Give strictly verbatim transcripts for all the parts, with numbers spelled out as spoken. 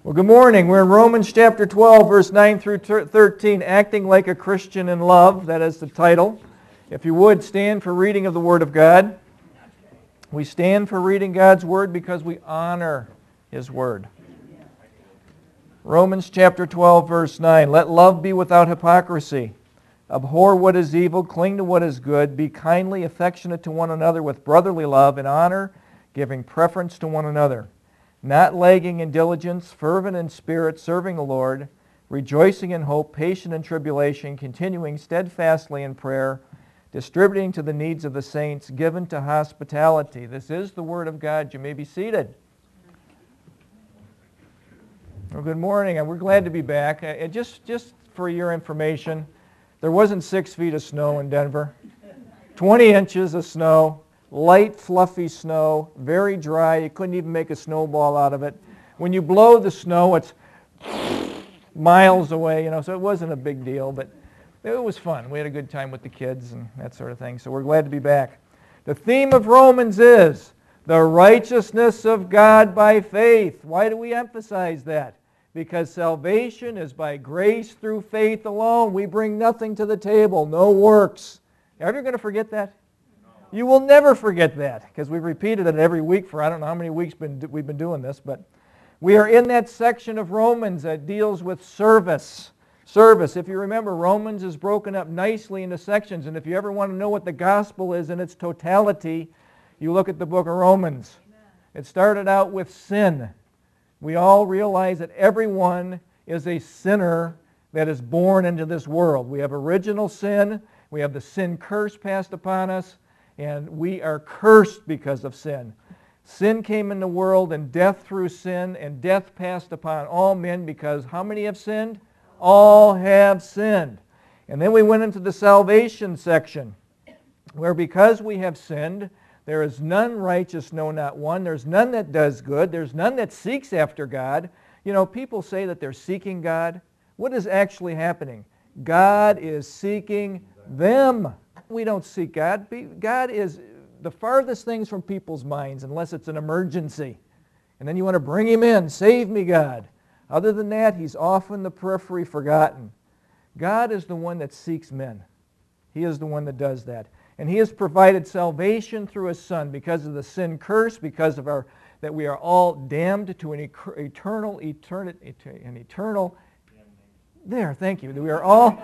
Well, good morning. We're in Romans chapter twelve, verse nine through thirteen, Acting Like a Christian in Love. That is the title. If you would, stand for reading of the Word of God. We stand for reading God's Word because we honor His Word. Romans chapter twelve, verse nine, Let love be without hypocrisy. Abhor what is evil, cling to what is good, be kindly affectionate to one another with brotherly love and honor, giving preference to one another. Not lagging in diligence, fervent in spirit, serving the Lord, rejoicing in hope, patient in tribulation, continuing steadfastly in prayer, distributing to the needs of the saints, given to hospitality. This is the Word of God. You may be seated. Well, good morning, and we're glad to be back. And just, just for your information, there wasn't six feet of snow in Denver. twenty inches of snow. Light, fluffy snow, very dry. You couldn't even make a snowball out of it. When you blow the snow, it's miles away, you know, so it wasn't a big deal, but it was fun. We had a good time with the kids and that sort of thing, so we're glad to be back. The theme of Romans is the righteousness of God by faith. Why do we emphasize that? Because salvation is by grace through faith alone. We bring nothing to the table, no works. Are you ever going to forget that? You will never forget that, because we've repeated it every week for I don't know how many weeks been, we've been doing this, but we are in that section of Romans that deals with service. Service. If you remember, Romans is broken up nicely into sections, and if you ever want to know what the gospel is in its totality, you look at the book of Romans. Amen. It started out with sin. We all realize that everyone is a sinner that is born into this world. We have original sin, we have the sin curse passed upon us, and we are cursed because of sin. Sin came in the world, and death through sin, and death passed upon all men because how many have sinned? All have sinned. And then we went into the salvation section, where because we have sinned, there is none righteous, no, not one. There's none that does good. There's none that seeks after God. You know, people say that they're seeking God. What is actually happening? God is seeking them. We don't seek God. God is the farthest things from people's minds unless it's an emergency. And then you want to bring Him in. Save me, God. Other than that, He's off in the periphery, forgotten. God is the one that seeks men. He is the one that does that. And He has provided salvation through His Son because of the sin curse, because of our that we are all damned to an eternal, eternity, an eternal. There, thank you. We are all,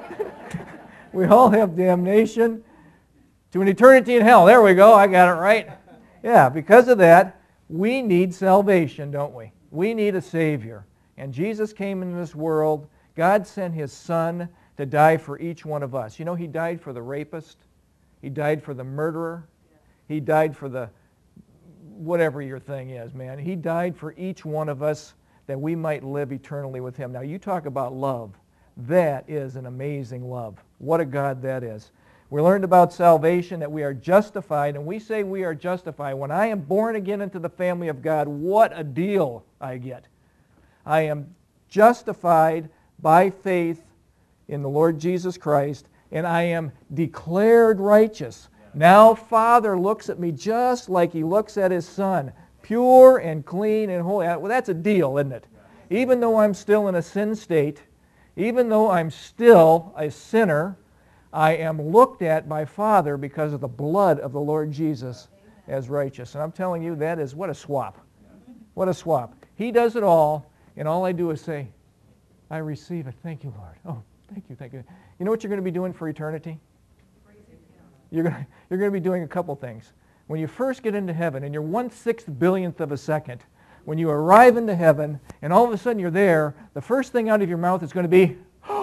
we all have damnation to an eternity in hell. There we go. I got it right. Yeah, because of that, we need salvation, don't we? We need a Savior. And Jesus came into this world. God sent His Son to die for each one of us. You know, He died for the rapist. He died for the murderer. He died for the whatever your thing is, man. He died for each one of us that we might live eternally with Him. Now, you talk about love. That is an amazing love. What a God that is. We learned about salvation, that we are justified, and we say we are justified. When I am born again into the family of God, what a deal I get. I am justified by faith in the Lord Jesus Christ, and I am declared righteous. Now Father looks at me just like He looks at His Son, pure and clean and holy. Well, that's a deal, isn't it? Even though I'm still in a sin state, even though I'm still a sinner, I am looked at by Father because of the blood of the Lord Jesus as righteous. And I'm telling you, that is, what a swap. What a swap. He does it all, and all I do is say, I receive it. Thank you, Lord. Oh, thank you, thank you. You know what you're going to be doing for eternity? You're going to, you're going to be doing a couple things. When you first get into heaven, and you're one-sixth billionth of a second, when you arrive into heaven, and all of a sudden you're there, the first thing out of your mouth is going to be,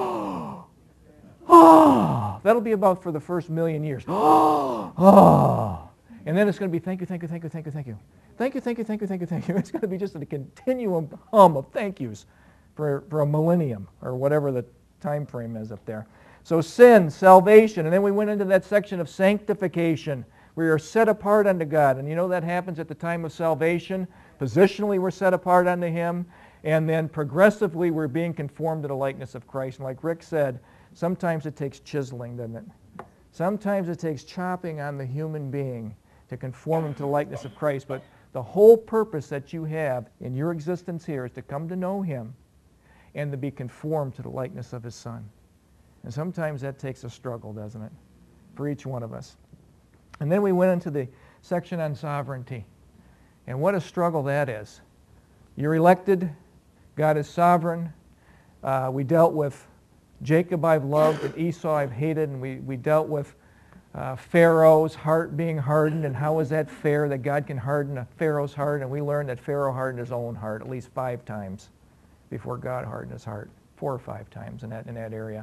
oh, that'll be about for the first million years. Oh, and then it's going to be thank you, thank you, thank you, thank you, thank you. Thank you, thank you, thank you, thank you, thank you. It's going to be just a continuum hum of thank yous for, for a millennium or whatever the time frame is up there. So sin, salvation, and then we went into that section of sanctification. We are set apart unto God, and you know that happens at the time of salvation. Positionally we're set apart unto Him, and then progressively we're being conformed to the likeness of Christ. And like Rick said, sometimes it takes chiseling, doesn't it? Sometimes it takes chopping on the human being to conform him to the likeness of Christ. But The whole purpose that you have in your existence here is to come to know him and to be conformed to the likeness of his Son. And sometimes that takes a struggle, doesn't it, for each one of us. And then we went into the section on sovereignty. And what a struggle that is. You're elected. God is sovereign. Uh, we dealt with Jacob I've loved and Esau I've hated, and we, we dealt with uh, Pharaoh's heart being hardened, and how is that fair that God can harden a Pharaoh's heart? And we learned that Pharaoh hardened his own heart at least five times before God hardened his heart, four or five times in that, in that area.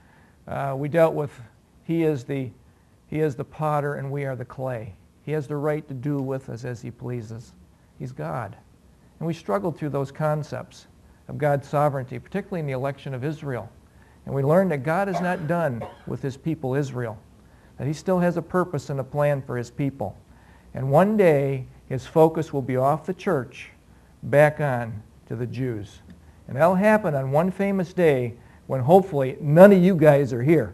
Uh, we dealt with he is, the, he is the potter and we are the clay. He has the right to do with us as he pleases. He's God. And we struggled through those concepts of God's sovereignty, particularly in the election of Israel. And we learned that God is not done with his people Israel, that he still has a purpose and a plan for his people. And one day, his focus will be off the church, back on to the Jews. And that'll happen on one famous day when hopefully none of you guys are here.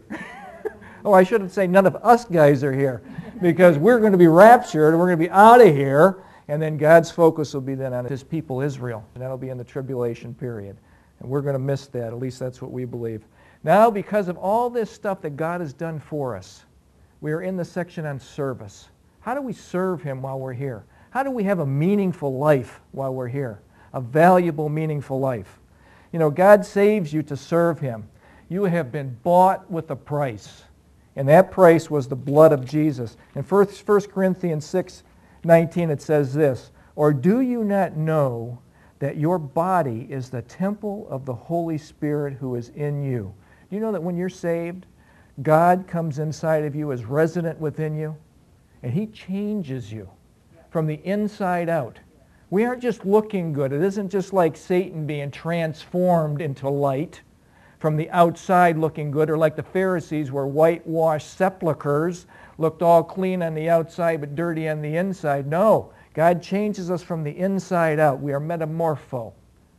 Oh, I shouldn't say none of us guys are here, because we're going to be raptured, and we're going to be out of here, and then God's focus will be then on his people Israel, and that'll be in the tribulation period. And we're going to miss that, at least that's what we believe. Now, because of all this stuff that God has done for us, we are in the section on service. How do we serve him while we're here? How do we have a meaningful life while we're here? A valuable, meaningful life. You know, God saves you to serve him. You have been bought with a price, and that price was the blood of Jesus. In First Corinthians six nineteen it says this, "Or do you not know that your body is the temple of the Holy Spirit who is in you?" Do you know that when you're saved, God comes inside of you, is resident within you, and he changes you from the inside out. We aren't just looking good. It isn't just like Satan being transformed into light from the outside looking good, or like the Pharisees were whitewashed sepulchres, looked all clean on the outside but dirty on the inside. No, God changes us from the inside out. We are metamorpho,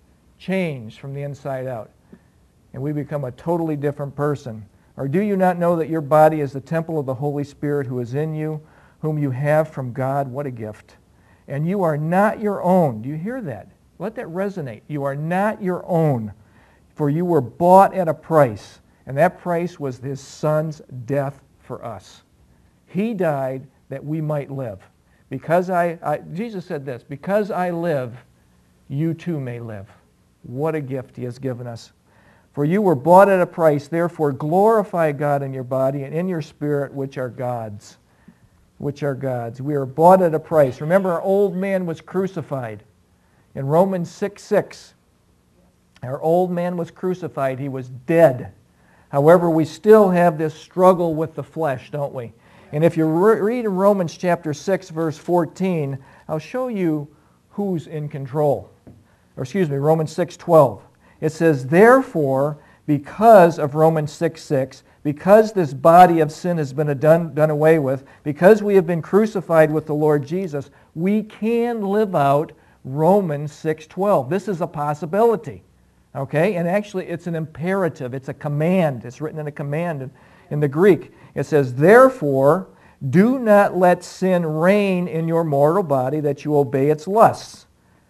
changed from the inside out. And we become a totally different person. Or do you not know that your body is the temple of the Holy Spirit who is in you, whom you have from God? What a gift. And you are not your own. Do you hear that? Let that resonate. You are not your own, for you were bought at a price, and that price was his Son's death for us. He died that we might live. Because I, I, Jesus said this, because I live, you too may live. What a gift he has given us. For you were bought at a price, therefore glorify God in your body and in your spirit, which are God's. Which are God's. We are bought at a price. Remember, our old man was crucified. In Romans six six, our old man was crucified. He was dead. However, we still have this struggle with the flesh, don't we? And if you re- read in Romans chapter six, verse fourteen, I'll show you who's in control. Or excuse me, Romans six twelve. It says, therefore, because of Romans six six, because this body of sin has been done, done away with, because we have been crucified with the Lord Jesus, we can live out Romans six twelve. This is a possibility. Okay? And actually, it's an imperative. It's a command. It's written in a command in, in the Greek. It says, therefore, do not let sin reign in your mortal body that you obey its lusts.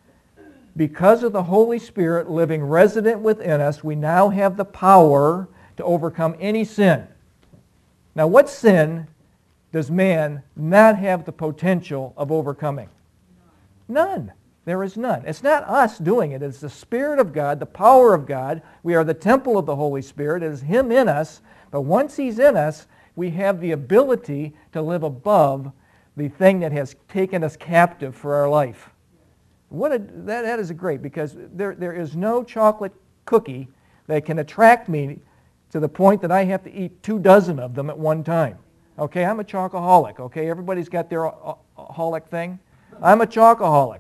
Because of the Holy Spirit living resident within us, we now have the power to overcome any sin. Now, what sin does man not have the potential of overcoming? None. There is none. It's not us doing it. It's the Spirit of God, the power of God. We are the temple of the Holy Spirit. It is him in us. But once he's in us, we have the ability to live above the thing that has taken us captive for our life. What a, that, that is great, because there, there is no chocolate cookie that can attract me to the point that I have to eat two dozen of them at one time. Okay, I'm a chocoholic. Okay, everybody's got their holic thing. I'm a chocoholic.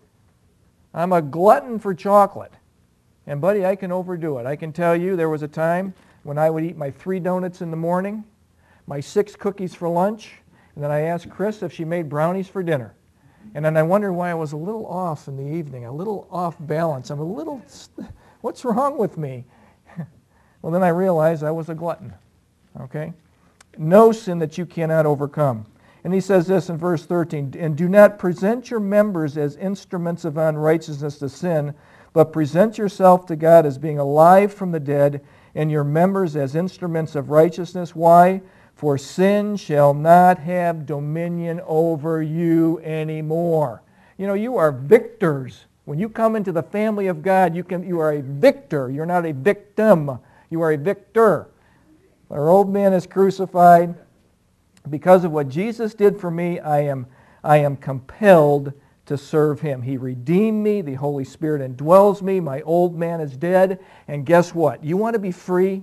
I'm a glutton for chocolate. And buddy, I can overdo it. I can tell you there was a time when I would eat my three donuts in the morning, my six cookies for lunch, and then I asked Chris if she made brownies for dinner. And then I wondered why I was a little off in the evening, a little off balance. I'm a little, what's wrong with me? Well, then I realized I was a glutton. Okay? No sin that you cannot overcome. And he says this in verse thirteen, and do not present your members as instruments of unrighteousness to sin, but present yourself to God as being alive from the dead, and your members as instruments of righteousness. Why? For sin shall not have dominion over you anymore. You know, you are victors. When you come into the family of God, you can you are a victor. You're not a victim. You are a victor. Our old man is crucified. Because of what Jesus did for me, I am, I am compelled to serve him. He redeemed me. The Holy Spirit indwells me. My old man is dead. And guess what? You want to be free?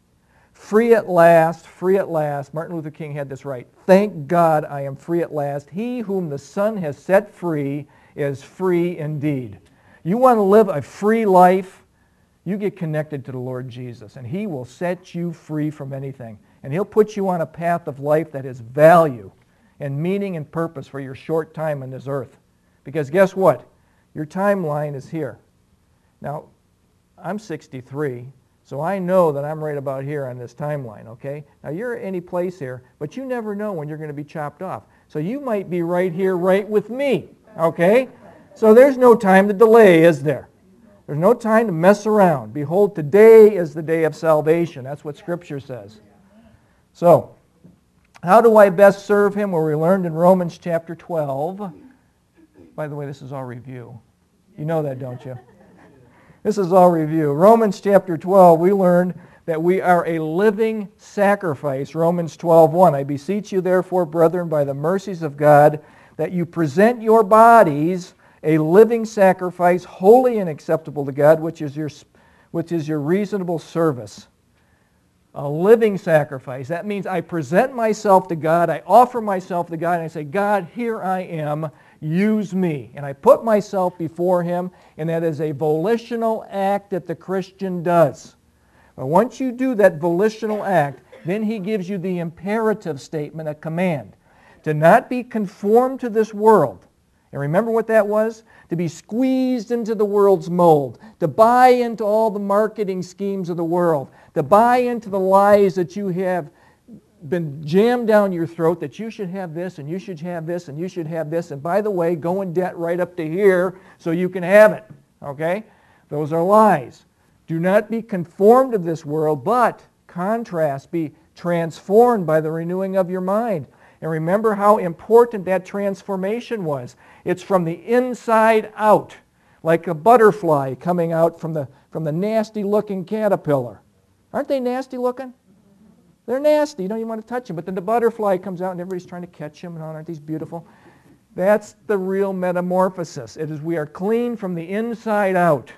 Free at last, free at last. Martin Luther King had this right. Thank God I am free at last. He whom the Son has set free is free indeed. You want to live a free life? You get connected to the Lord Jesus, and he will set you free from anything. And he'll put you on a path of life that has value and meaning and purpose for your short time on this earth. Because guess what? Your timeline is here. Now, I'm sixty-three, so I know that I'm right about here on this timeline, okay? Now, you're any place here, but you never know when you're going to be chopped off. So you might be right here, right with me, okay? So there's no time to delay, is there? There's no time to mess around. Behold, today is the day of salvation. That's what Scripture says. So, how do I best serve him? Well, we learned in Romans chapter twelve. By the way, this is all review. You know that, don't you? This is all review. Romans chapter twelve, we learned that we are a living sacrifice. Romans twelve one. I beseech you, therefore, brethren, by the mercies of God, that you present your bodies a living sacrifice, holy and acceptable to God, which is your, which is your reasonable service. A living sacrifice. That means I present myself to God, I offer myself to God, and I say, God, here I am, use me. And I put myself before him, and that is a volitional act that the Christian does. But once you do that volitional act, then he gives you the imperative statement, a command, to not be conformed to this world. And remember what that was? To be squeezed into the world's mold, to buy into all the marketing schemes of the world, to buy into the lies that you have been jammed down your throat, that you should have this, and you should have this, and you should have this, and by the way, go in debt right up to here so you can have it. Okay? Those are lies. Do not be conformed to this world, but contrast, be transformed by the renewing of your mind. And remember how important that transformation was. It's from the inside out, like a butterfly coming out from the, from the nasty-looking caterpillar. Aren't they nasty looking? They're nasty. You don't even want to touch them. But then the butterfly comes out and everybody's trying to catch them. And aren't these beautiful? That's the real metamorphosis. It is we are clean from the inside out.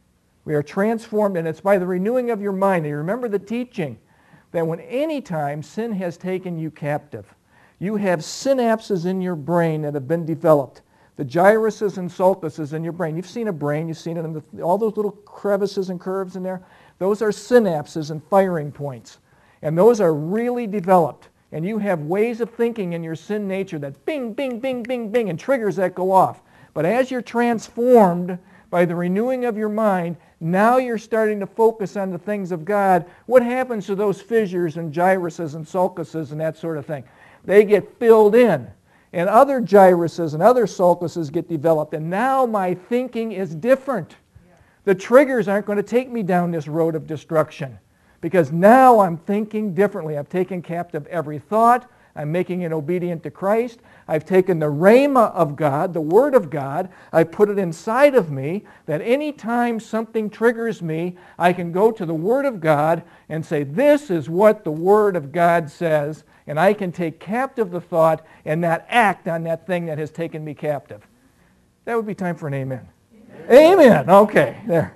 We are transformed, and it's by the renewing of your mind. And you remember the teaching that when any time sin has taken you captive, you have synapses in your brain that have been developed. The gyruses and sulcuses in your brain. You've seen a brain. You've seen it in the, all those little crevices and curves in there. Those are synapses and firing points. And those are really developed. And you have ways of thinking in your sin nature that bing, bing, bing, bing, bing, and triggers that go off. But as you're transformed by the renewing of your mind, now you're starting to focus on the things of God. What happens to those fissures and gyruses and sulcuses and that sort of thing? They get filled in. And other gyruses and other sulcuses get developed. And now my thinking is different. The triggers aren't going to take me down this road of destruction. Because now I'm thinking differently. I've taken captive every thought. I'm making it obedient to Christ. I've taken the rhema of God, the Word of God. I put it inside of me that any time something triggers me, I can go to the Word of God and say, this is what the Word of God says. And I can take captive the thought and not act on that thing that has taken me captive. That would be time for an amen. Amen. Amen. Okay. There.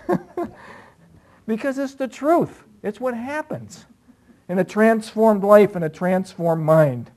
Because it's the truth. It's what happens in a transformed life and a transformed mind.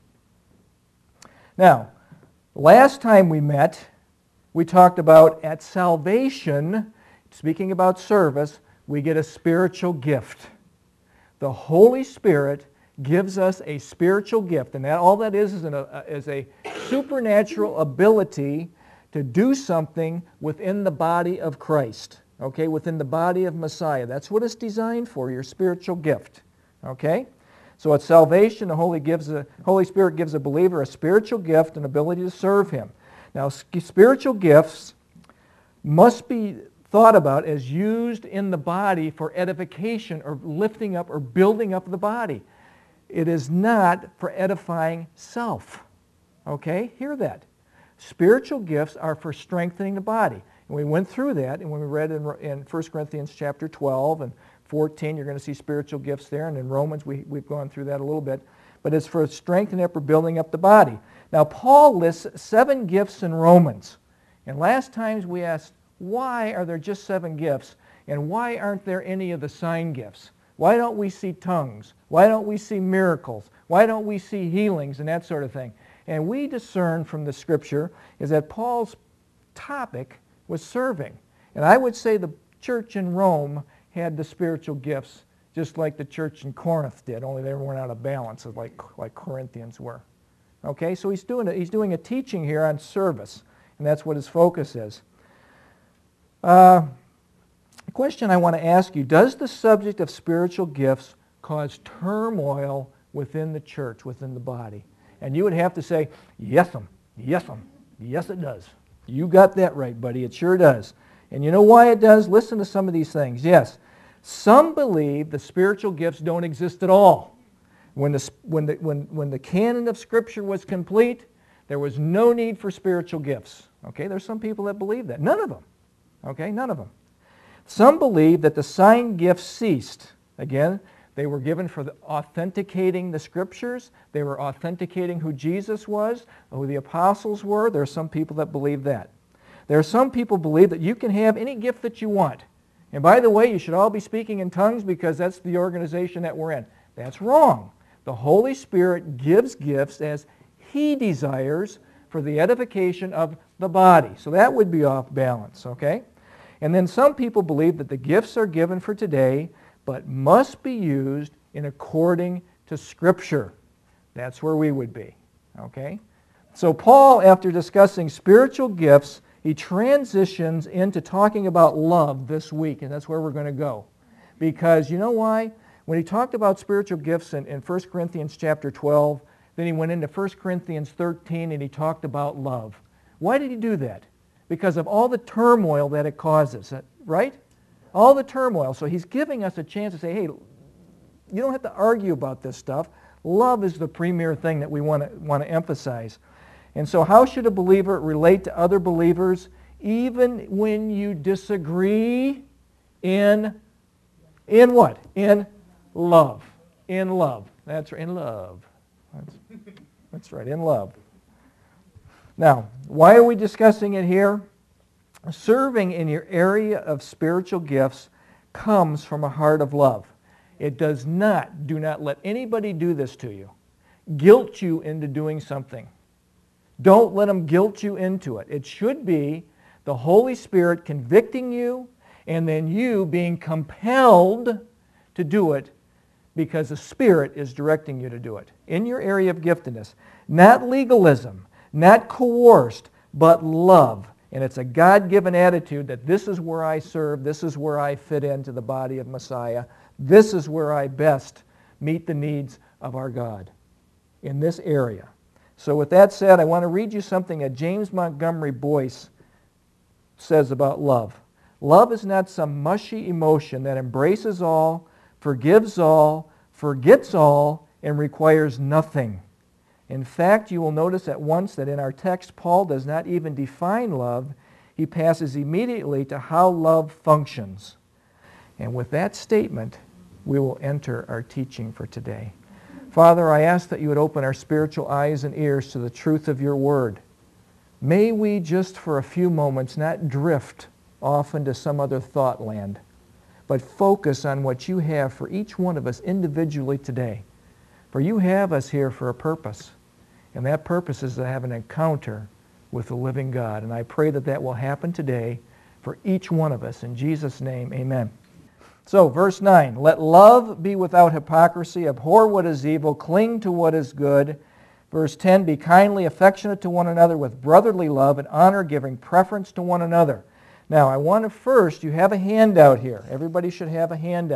Now, last time we met, we talked about at salvation, speaking about service, we get a spiritual gift. The Holy Spirit gives us a spiritual gift, and that all that is is, an, uh, is a supernatural ability to do something within the body of Christ, okay, within the body of Messiah. That's what it's designed for, your spiritual gift, okay? So at salvation, the Holy, gives a, Holy Spirit gives a believer a spiritual gift and ability to serve him. Now, spiritual gifts must be thought about as used in the body for edification or lifting up or building up the body. It is not for edifying self. Okay? Hear that. Spiritual gifts are for strengthening the body. And we went through that, and when we read in, in First Corinthians chapter twelve and fourteen, you're going to see spiritual gifts there, and in Romans, we, we've gone through that a little bit. But it's for strengthening up or building up the body. Now, Paul lists seven gifts in Romans. And last times we asked, why are there just seven gifts, and why aren't there any of the sign gifts? Why don't we see tongues? Why don't we see miracles? Why don't we see healings and that sort of thing? And we discern from the Scripture is that Paul's topic was serving. And I would say the church in Rome had the spiritual gifts just like the church in Corinth did, only they weren't out of balance like, like Corinthians were. Okay, so he's doing, a, he's doing a teaching here on service, and that's what his focus is. Uh, the question I want to ask you, does the subject of spiritual gifts cause turmoil within the church, within the body? And you would have to say, yes-um, yes-um, yes it does. You got that right, buddy, it sure does. And you know why it does? Listen to some of these things. Yes, some believe the spiritual gifts don't exist at all. When the, when the, when, when the canon of Scripture was complete, there was no need for spiritual gifts. Okay, there's some people that believe that. None of them. Okay, none of them. Some believe that the sign gifts ceased. Again, they were given for the authenticating the Scriptures. They were authenticating who Jesus was, who the apostles were. There are some people that believe that. There are some people who believe that you can have any gift that you want. And by the way, you should all be speaking in tongues because that's the organization that we're in. That's wrong. The Holy Spirit gives gifts as He desires for the edification of the body. So that would be off balance, okay? And then some people believe that the gifts are given for today, but must be used in according to Scripture. That's where we would be, okay? So Paul, after discussing spiritual gifts, he transitions into talking about love this week, and that's where we're going to go. Because you know why? When he talked about spiritual gifts in, in First Corinthians chapter twelve, then he went into First Corinthians thirteen and he talked about love. Why did he do that? Because of all the turmoil that it causes, right? All the turmoil. So he's giving us a chance to say, hey, you don't have to argue about this stuff. Love is the premier thing that we want to want to emphasize. And so how should a believer relate to other believers even when you disagree? In, in what? In love. In love. That's right, in love. That's, that's right, in love. Now, why are we discussing it here? Serving in your area of spiritual gifts comes from a heart of love. It does not, do not let anybody do this to you. Guilt you into doing something. Don't let them guilt you into it. It should be the Holy Spirit convicting you and then you being compelled to do it because the Spirit is directing you to do it in your area of giftedness. Not legalism, not coerced, but love. And it's a God-given attitude that this is where I serve, this is where I fit into the body of Messiah, this is where I best meet the needs of our God in this area. So with that said, I want to read you something that James Montgomery Boyce says about love. Love is not some mushy emotion that embraces all, forgives all, forgets all, and requires nothing. In fact, you will notice at once that in our text, Paul does not even define love. He passes immediately to how love functions. And with that statement, we will enter our teaching for today. Father, I ask that you would open our spiritual eyes and ears to the truth of your word. May we just for a few moments not drift off into some other thought land, but focus on what you have for each one of us individually today. For you have us here for a purpose, and that purpose is to have an encounter with the living God. And I pray that that will happen today for each one of us. In Jesus' name, amen. So, verse nine, let love be without hypocrisy, abhor what is evil, cling to what is good. Verse ten, be kindly affectionate to one another with brotherly love and honor, giving preference to one another. Now, I want to first, you have a handout here. Everybody should have a handout.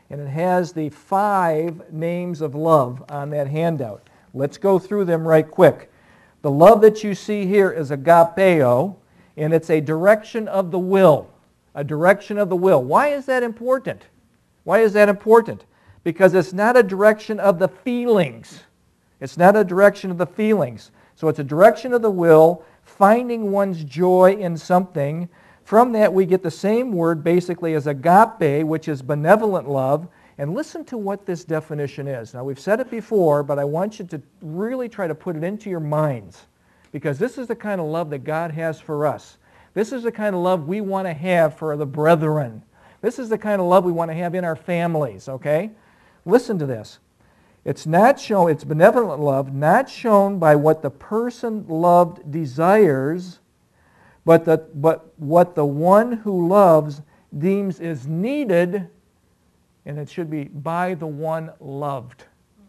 and it has the five names of love on that handout. Let's go through them right quick. The love that you see here is agapeo, and it's a direction of the will. A direction of the will. Why is that important? Why is that important? Because it's not a direction of the feelings. It's not a direction of the feelings. So it's a direction of the will, finding one's joy in something. From that we get the same word basically as agape, which is benevolent love. And listen to what this definition is. Now we've said it before, but I want you to really try to put it into your minds, because this is the kind of love that God has for us. This is the kind of love we want to have for the brethren. This is the kind of love we want to have in our families, okay? Listen to this. It's not shown, it's benevolent love, not shown by what the person loved desires, but, the, but what the one who loves deems is needed, and it should be by the one loved.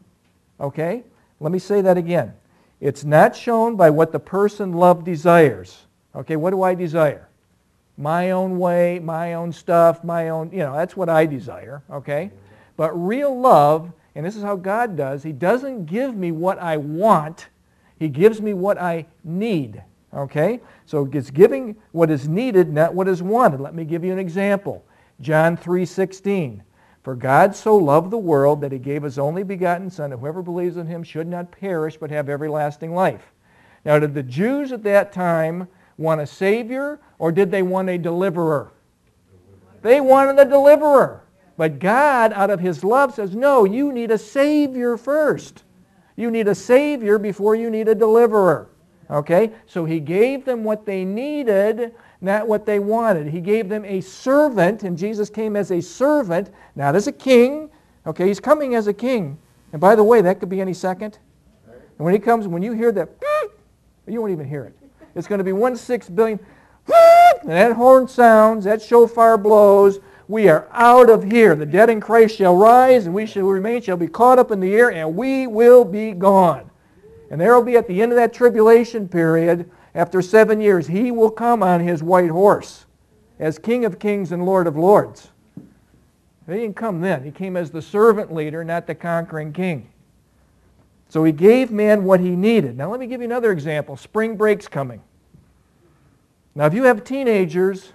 Okay? Let me say that again. It's not shown by what the person loved desires. Okay, what do I desire? My own way, my own stuff, my own, you know, that's what I desire, okay? But real love, and this is how God does, He doesn't give me what I want, He gives me what I need, okay? So it's giving what is needed, not what is wanted. Let me give you an example. John three sixteen. For God so loved the world that He gave His only begotten Son, that whoever believes in Him should not perish but have everlasting life. Now, did the Jews at that time want a Savior, or did they want a deliverer? They wanted a deliverer. But God, out of His love, says, no, you need a Savior first. You need a Savior before you need a deliverer. Okay? So He gave them what they needed, not what they wanted. He gave them a servant, and Jesus came as a servant, not as a king. Okay, He's coming as a king. And by the way, that could be any second. And when He comes, when you hear that, you won't even hear it. It's going to be one six billion, and that horn sounds, that shofar blows. We are out of here. The dead in Christ shall rise, and we shall remain, shall be caught up in the air, and we will be gone. And there will be at the end of that tribulation period, after seven years, He will come on His white horse as King of kings and Lord of lords. He didn't come then. He came as the servant leader, not the conquering king. So He gave man what he needed. Now let me give you another example. Spring break's coming. Now if you have teenagers,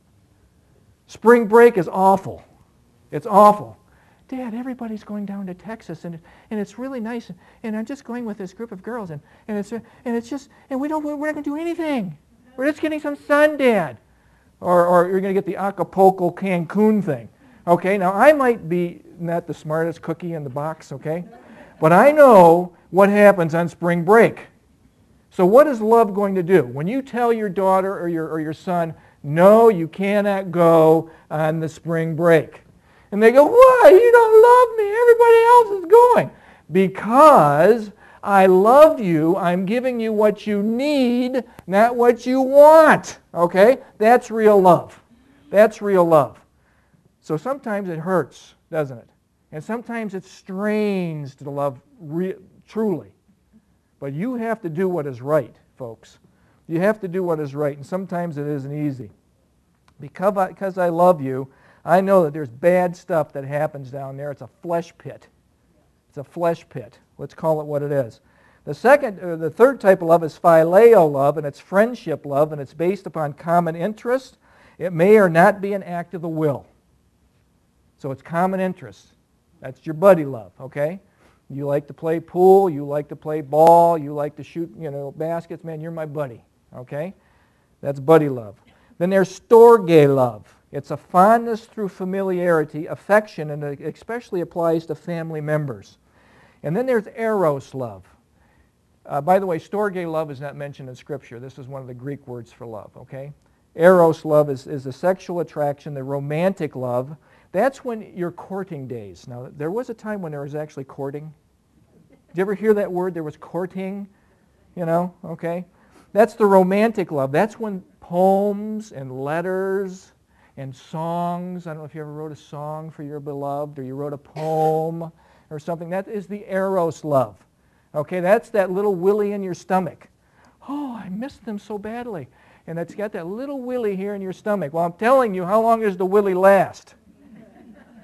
spring break is awful. It's awful. Dad, everybody's going down to Texas, and, and it's really nice, and I'm just going with this group of girls, and, and, it's, and it's just, and we don't, we're not going to do anything. We're just getting some sun, Dad. Or, or you're going to get the Acapulco Cancun thing. Okay, now I might be not the smartest cookie in the box, okay? But I know what happens on spring break. So what is love going to do? When you tell your daughter or your, or your son, no, you cannot go on the spring break. And they go, why? You don't love me. Everybody else is going. Because I love you. I'm giving you what you need, not what you want. Okay? That's real love. That's real love. So sometimes it hurts, doesn't it? And sometimes it strains to love re- truly. But you have to do what is right, folks. You have to do what is right. And sometimes it isn't easy. Because I, because I love you, I know that there's bad stuff that happens down there. It's a flesh pit. It's a flesh pit. Let's call it what it is. The second, or the third type of love is phileo love, and it's friendship love, and it's based upon common interest. It may or not be an act of the will. So it's common interest. That's your buddy love, okay? You like to play pool, you like to play ball, you like to shoot, you know, baskets. Man, you're my buddy, okay? That's buddy love. Then there's storge love. It's a fondness through familiarity, affection, and it especially applies to family members. And then there's eros love. Uh, by the way, storge love is not mentioned in Scripture. This is one of the Greek words for love, okay? Eros love is, is the sexual attraction, the romantic love. That's when your courting days. Now, there was a time when there was actually courting. Did you ever hear that word? There was courting, you know, okay? That's the romantic love. That's when poems and letters and songs, I don't know if you ever wrote a song for your beloved or you wrote a poem or something. That is the eros love. Okay, that's that little willy in your stomach. Oh, I missed them so badly. And it's got that little willy here in your stomach. Well, I'm telling you, how long does the willy last?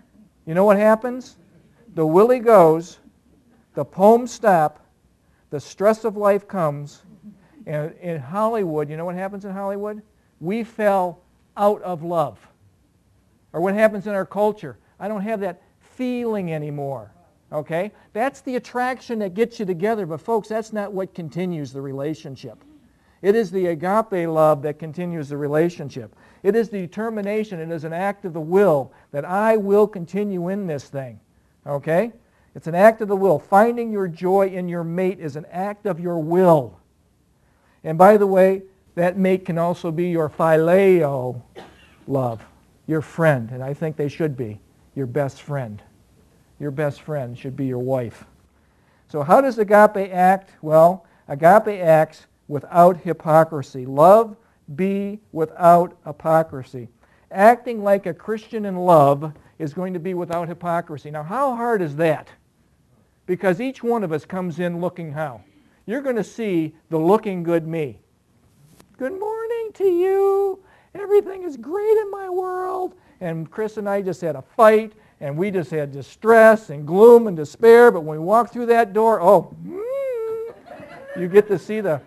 You know what happens? The willy goes, the poems stop, the stress of life comes, and in Hollywood, you know what happens in Hollywood? We fell out of love. Or what happens in our culture? I don't have that feeling anymore. Okay? That's the attraction that gets you together, but folks, that's not what continues the relationship. It is the agape love that continues the relationship. It is the determination, it is an act of the will that I will continue in this thing. Okay? It's an act of the will. Finding your joy in your mate is an act of your will. And by the way, that mate can also be your phileo love, your friend, and I think they should be your best friend. Your best friend should be your wife. So how does agape act? Well, agape acts without hypocrisy. Love be without hypocrisy. Acting like a Christian in love is going to be without hypocrisy. Now, how hard is that? Because each one of us comes in looking how? You're going to see the looking good me. Good morning to you. Everything is great in my world. And Chris and I just had a fight, and we just had distress and gloom and despair. But when we walk through that door, oh, mm, you get to see the,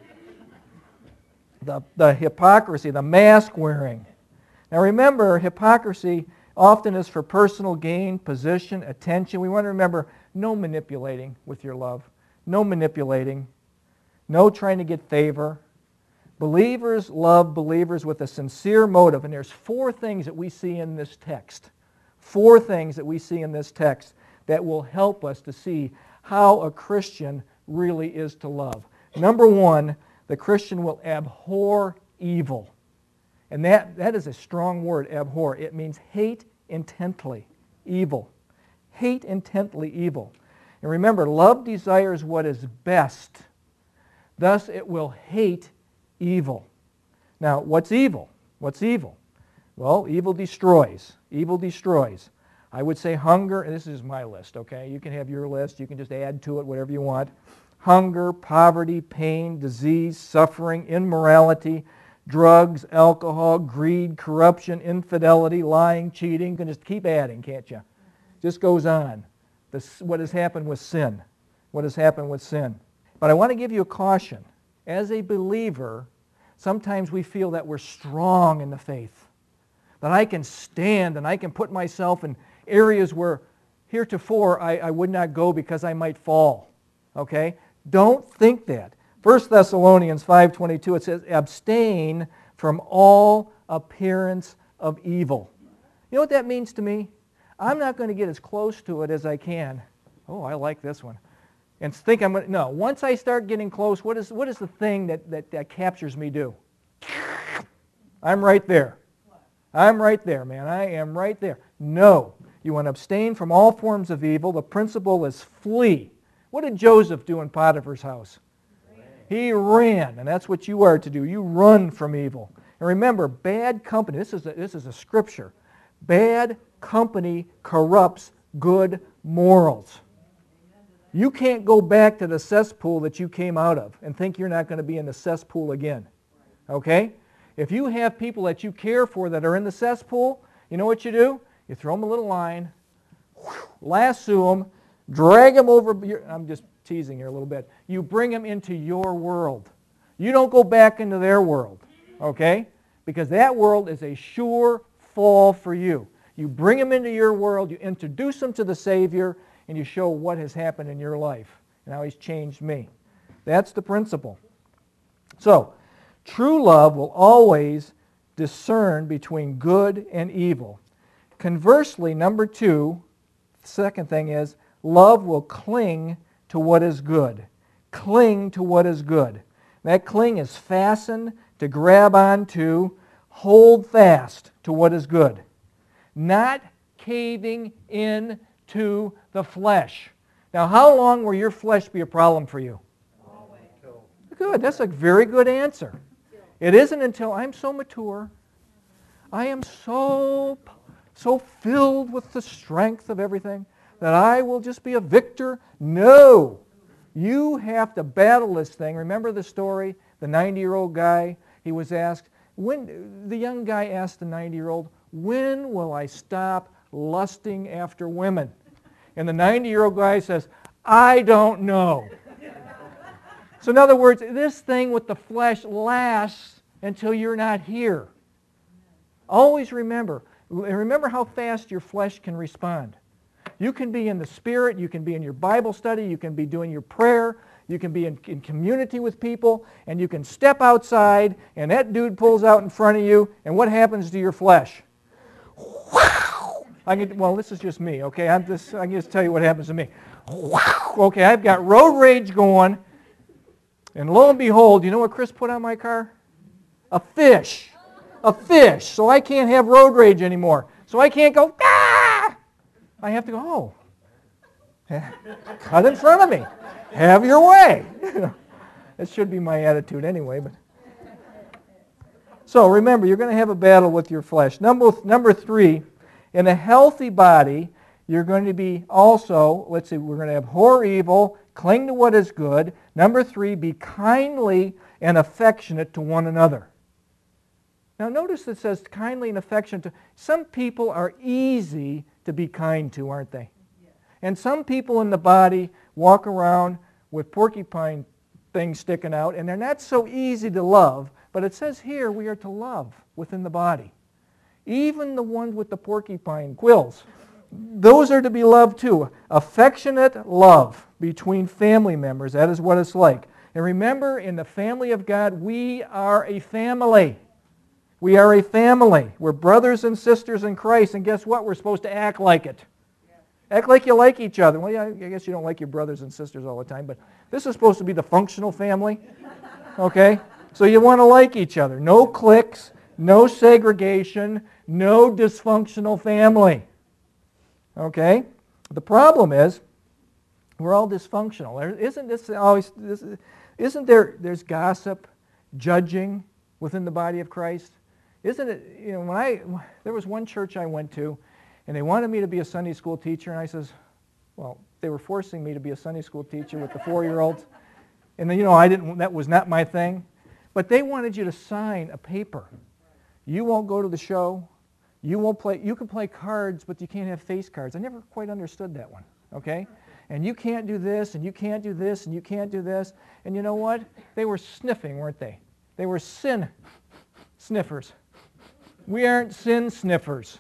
the, the hypocrisy, the mask wearing. Now remember, hypocrisy often is for personal gain, position, attention. We want to remember, no manipulating with your love. No manipulating. No trying to get favor. Believers love believers with a sincere motive. And there's four things that we see in this text. Four things that we see in this text that will help us to see how a Christian really is to love. Number one, the Christian will abhor evil. And that, that is a strong word, abhor. It means hate intently evil. Hate intently evil. And remember, love desires what is best. Thus, it will hate evil. Now, what's evil? What's evil? Well, evil destroys. Evil destroys. I would say hunger, and this is my list, okay? You can have your list. You can just add to it whatever you want. Hunger, poverty, pain, disease, suffering, immorality, drugs, alcohol, greed, corruption, infidelity, lying, cheating. You can just keep adding, can't you? Just goes on. This, what has happened with sin. What has happened with sin. But I want to give you a caution. As a believer, sometimes we feel that we're strong in the faith. That I can stand and I can put myself in areas where heretofore I, I would not go because I might fall. Okay? Don't think that. First Thessalonians five twenty-two, it says, abstain from all appearance of evil. You know what that means to me? I'm not going to get as close to it as I can. Oh, I like this one. And think I'm going to, no, once I start getting close, what is, what is the thing that, that, that captures me do? I'm right there. I'm right there, man. I am right there. No. You want to abstain from all forms of evil. The principle is flee. What did Joseph do in Potiphar's house? He ran, and that's what you are to do. You run from evil. And remember, bad company, this is a, this is a scripture. Bad company corrupts good morals. You can't go back to the cesspool that you came out of and think you're not going to be in the cesspool again. Okay? If you have people that you care for that are in the cesspool, you know what you do? You throw them a little line, lasso them, drag them over. Your, I'm just teasing here a little bit. You bring them into your world. You don't go back into their world. Okay? Because that world is a sure fall for you. You bring them into your world, you introduce them to the Savior, and you show what has happened in your life and how He's changed me. That's the principle. So, true love will always discern between good and evil. Conversely, number two, the second thing is, love will cling to what is good. Cling to what is good. That cling is fastened to grab onto, hold fast to what is good. Not caving in to the flesh. Now, how long will your flesh be a problem for you? Always. Good. That's a very good answer. It isn't until I'm so mature, I am so, so filled with the strength of everything, that I will just be a victor. No. You have to battle this thing. Remember the story? The ninety-year-old guy, he was asked, when the young guy asked the ninety-year-old, when will I stop lusting after women. And the ninety-year-old guy says, I don't know. So in other words, this thing with the flesh lasts until you're not here. Always remember, remember how fast your flesh can respond. You can be in the Spirit, you can be in your Bible study, you can be doing your prayer, you can be in, in community with people, and you can step outside, and that dude pulls out in front of you, and what happens to your flesh? Wow! I can, well, this is just me, okay? I'm just, I can just tell you what happens to me. Wow! Okay, I've got road rage going, and lo and behold, you know what Chris put on my car? A fish. A fish. So I can't have road rage anymore. So I can't go, ah! I have to go, oh. Cut in front of me. Have your way. That should be my attitude anyway. But so remember, you're going to have a battle with your flesh. Number, number three, in a healthy body, you're going to be also, let's see, we're going to abhor evil, cling to what is good. Number three, be kindly and affectionate to one another. Now notice it says kindly and affectionate to. Some people are easy to be kind to, aren't they? Yeah. And some people in the body walk around with porcupine things sticking out, and they're not so easy to love, but it says here we are to love within the body. Even the ones with the porcupine quills, those are to be loved too. Affectionate love between family members, that is what it's like. And remember, in the family of God, we are a family. We are a family. We're brothers and sisters in Christ, and guess what? We're supposed to act like it. Yeah. Act like you like each other. Well, yeah, I guess you don't like your brothers and sisters all the time, but this is supposed to be the functional family, okay? So you want to like each other. No cliques, no segregation, no dysfunctional family, okay? The problem is we're all dysfunctional. There, isn't this always? This, isn't there? There's gossip, judging within the body of Christ. Isn't it, you know, when I, there was one church I went to, and they wanted me to be a Sunday school teacher, and I says, well, they were forcing me to be a Sunday school teacher with the four-year-olds, and then, you know, I didn't, that was not my thing, but they wanted you to sign a paper. You won't go to the show, you won't play, you can play cards, but you can't have face cards. I never quite understood that one, okay? And you can't do this, and you can't do this, and you can't do this, and you know what? They were sniffing, weren't they? They were sin sniffers. We aren't sin sniffers.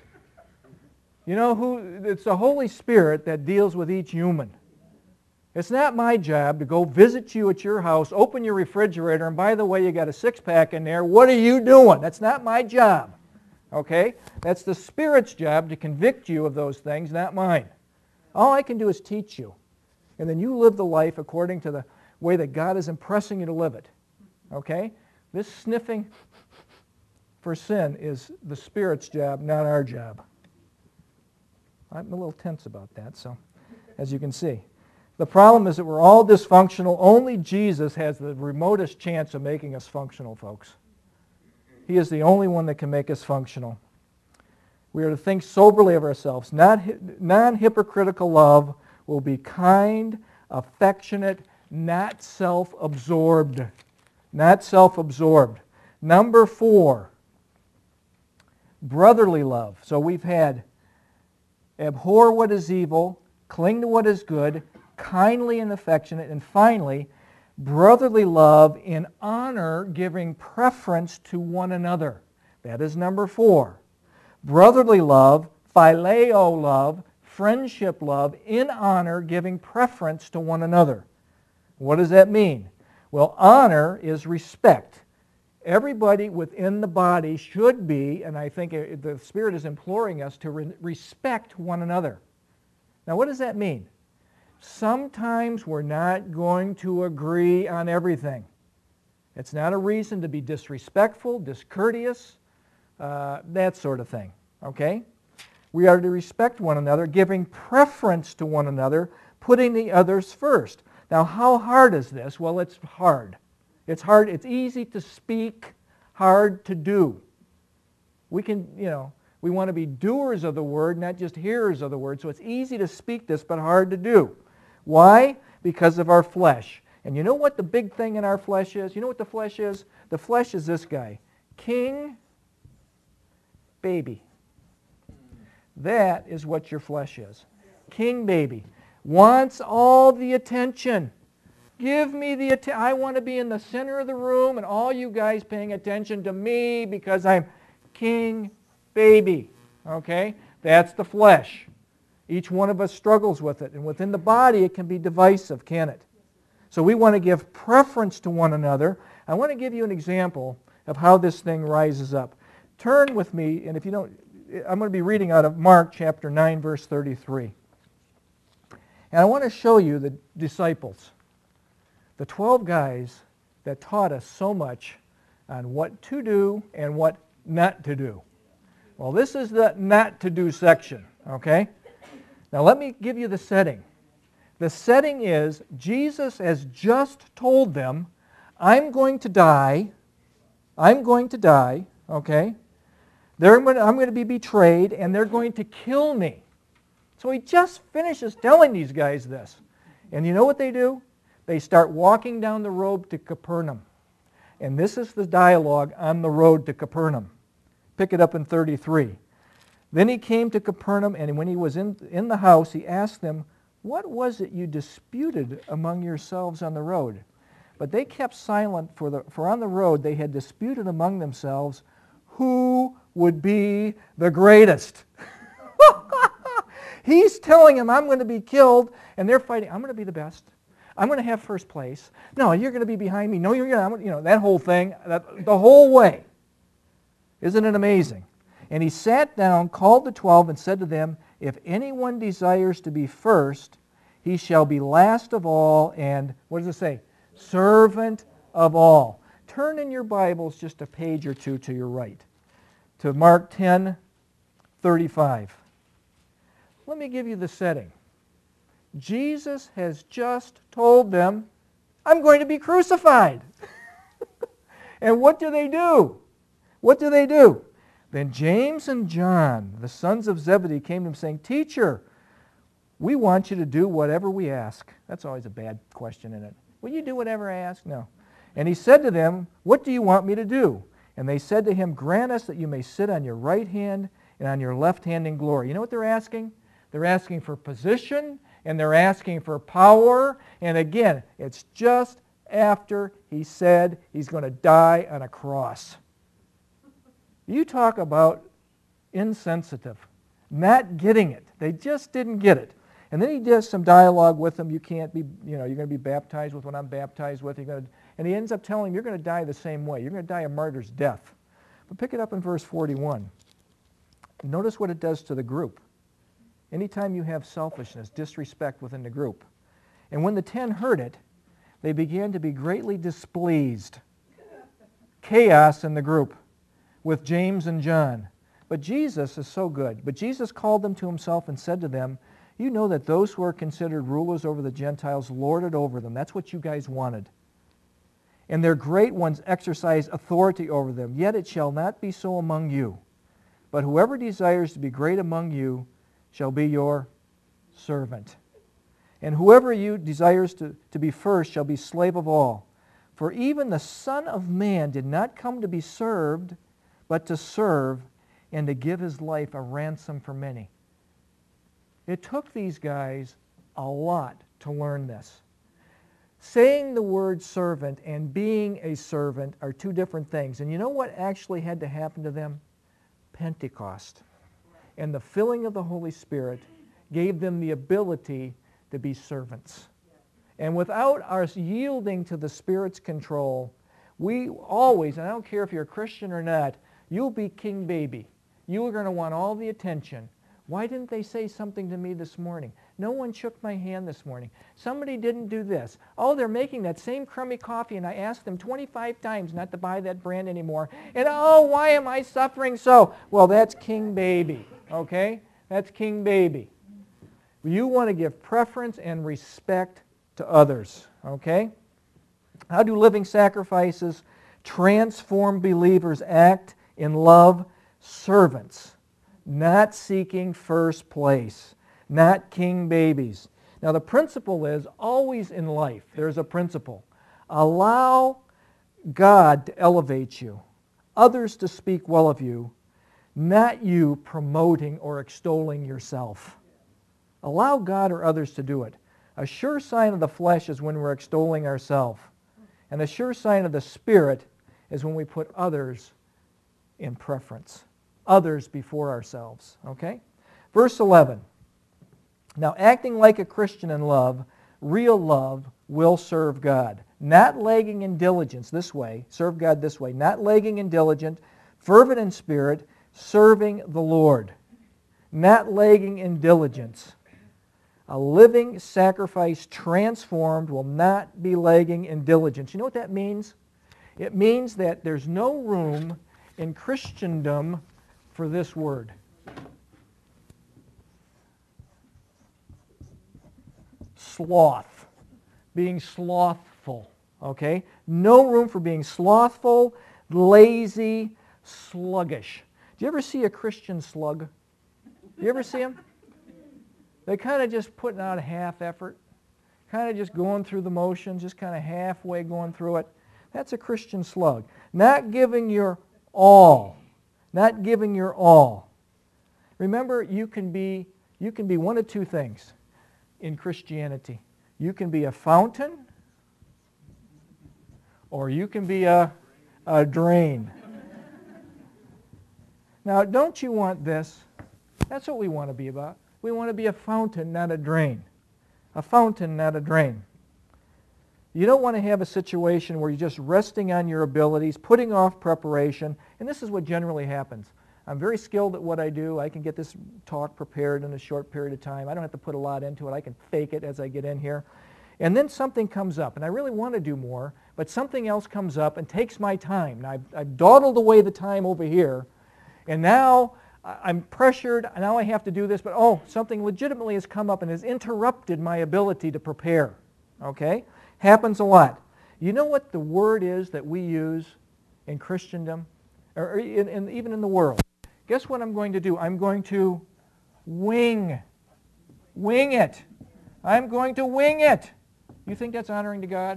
You know who? It's the Holy Spirit that deals with each human. It's not my job to go visit you at your house, open your refrigerator, and by the way, you got a six-pack in there. What are you doing? That's not my job. Okay? That's the Spirit's job to convict you of those things, not mine. All I can do is teach you. And then you live the life according to the way that God is impressing you to live it. Okay? This sniffing for sin is the Spirit's job, not our job. I'm a little tense about that, so as you can see. The problem is that we're all dysfunctional. Only Jesus has the remotest chance of making us functional, folks. He is the only one that can make us functional. We are to think soberly of ourselves. Non-hypocritical love will be kind, affectionate, not self-absorbed. Not self-absorbed. Number four, brotherly love. So we've had abhor what is evil, cling to what is good, kindly and affectionate, and finally, brotherly love in honor, giving preference to one another. That is number four. Brotherly love, phileo love, friendship love, in honor, giving preference to one another. What does that mean? Well, honor is respect. Everybody within the body should be, and I think the Spirit is imploring us to re- respect one another. Now, what does that mean? Sometimes we're not going to agree on everything. It's not a reason to be disrespectful, discourteous, uh, that sort of thing, okay? We are to respect one another, giving preference to one another, putting the others first. Now, how hard is this? Well, it's hard. It's hard. It's easy to speak, hard to do. We can, you know, we want to be doers of the word, not just hearers of the word. So it's easy to speak this, but hard to do. Why? Because of our flesh. And you know what the big thing in our flesh is? You know what the flesh is? The flesh is this guy. King, baby. That is what your flesh is. King baby. Wants all the attention. Give me the attention. I want to be in the center of the room and all you guys paying attention to me because I'm king baby. Okay? That's the flesh. Each one of us struggles with it. And within the body, it can be divisive, can it? So we want to give preference to one another. I want to give you an example of how this thing rises up. Turn with me, and if you don't, I'm going to be reading out of Mark chapter nine, verse thirty-three. And I want to show you the disciples, the twelve guys that taught us so much on what to do and what not to do. Well, this is the not to do section, okay? Now let me give you the setting. The setting is Jesus has just told them, I'm going to die, I'm going to die, okay? They're going to, I'm going to be betrayed, and they're going to kill me. So he just finishes telling these guys this. And you know what they do? They start walking down the road to Capernaum. And this is the dialogue on the road to Capernaum. Pick it up in thirty-three. Then he came to Capernaum, and when he was in, in the house, he asked them, what was it you disputed among yourselves on the road? But they kept silent, for, the, for on the road they had disputed among themselves who would be the greatest. He's telling them, I'm going to be killed, and they're fighting, I'm going to be the best. I'm going to have first place. No, you're going to be behind me. No, you're going to, you know, that whole thing, that, the whole way. Isn't it amazing? And he sat down, called the twelve, and said to them, if anyone desires to be first, he shall be last of all, and, what does it say? Servant of all. Turn in your Bibles just a page or two to your right, to Mark ten thirty-five. Let me give you the setting. Jesus has just told them, I'm going to be crucified. And what do they do? What do they do? Then James and John, the sons of Zebedee, came to him saying, Teacher, we want you to do whatever we ask. That's always a bad question, isn't it? Will you do whatever I ask? No. And he said to them, what do you want me to do? And they said to him, grant us that you may sit on your right hand and on your left hand in glory. You know what they're asking? They're asking for position, and they're asking for power. And again, it's just after he said he's going to die on a cross. You talk about insensitive, not getting it. They just didn't get it. And then he does some dialogue with them. You can't be, you know, you're going to be baptized with what I'm baptized with. You're going to, and he ends up telling them, you're going to die the same way. You're going to die a martyr's death. But pick it up in verse forty-one. Notice what it does to the group. Anytime you have selfishness, disrespect within the group. And when the ten heard it, they began to be greatly displeased. Chaos in the group with James and John. But Jesus is so good. But Jesus called them to himself and said to them, you know that those who are considered rulers over the Gentiles lord it over them. That's what you guys wanted. And their great ones exercise authority over them. Yet it shall not be so among you. But whoever desires to be great among you shall be your servant. And whoever you desires to, to be first shall be slave of all. For even the Son of Man did not come to be served, but to serve and to give his life a ransom for many. It took these guys a lot to learn this. Saying the word servant and being a servant are two different things. And you know what actually had to happen to them? Pentecost. And the filling of the Holy Spirit gave them the ability to be servants. And without us yielding to the Spirit's control, we always, and I don't care if you're a Christian or not, you'll be king baby. You are going to want all the attention. Why didn't they say something to me this morning? No one shook my hand this morning. Somebody didn't do this. Oh, they're making that same crummy coffee, and I asked them twenty-five times not to buy that brand anymore. And oh, why am I suffering so? Well, that's king baby, okay? That's king baby. You want to give preference and respect to others, okay? How do living sacrifices transform believers act in love? Servants, not seeking first place, not king babies. Now the principle is, always in life, there's a principle. Allow God to elevate you, others to speak well of you, not you promoting or extolling yourself. Allow God or others to do it. A sure sign of the flesh is when we're extolling ourselves. And a sure sign of the Spirit is when we put others in preference. Others before ourselves. Okay? Verse eleven. Now, acting like a Christian in love, real love will serve God. Not lagging in diligence this way. Serve God this way. Not lagging in diligence, fervent in spirit, serving the Lord. Not lagging in diligence. A living sacrifice transformed will not be lagging in diligence. You know what that means? It means that there's no room in Christendom for this word. Sloth. Being slothful. Okay? No room for being slothful, lazy, sluggish. Do you ever see a Christian slug? Do you ever see them? They're kind of just putting out a half effort, kind of just going through the motions, just kind of halfway going through it. That's a Christian slug. Not giving your all. Not giving your all. Remember, you can be, you can be one of two things in Christianity. You can be a fountain, or you can be a, a drain. Now, don't you want this? That's what we want to be about. We want to be a fountain, not a drain. A fountain, not a drain. You don't want to have a situation where you're just resting on your abilities, putting off preparation, and this is what generally happens. I'm very skilled at what I do. I can get this talk prepared in a short period of time. I don't have to put a lot into it. I can fake it as I get in here. And then something comes up, and I really want to do more, but something else comes up and takes my time. Now, I've, I've dawdled away the time over here, and now I'm pressured, now I have to do this, but oh, something legitimately has come up and has interrupted my ability to prepare. Okay? Happens a lot. You know what the word is that we use in Christendom, or in, in, even in the world? Guess what I'm going to do? I'm going to wing. Wing it. I'm going to wing it. You think that's honoring to God?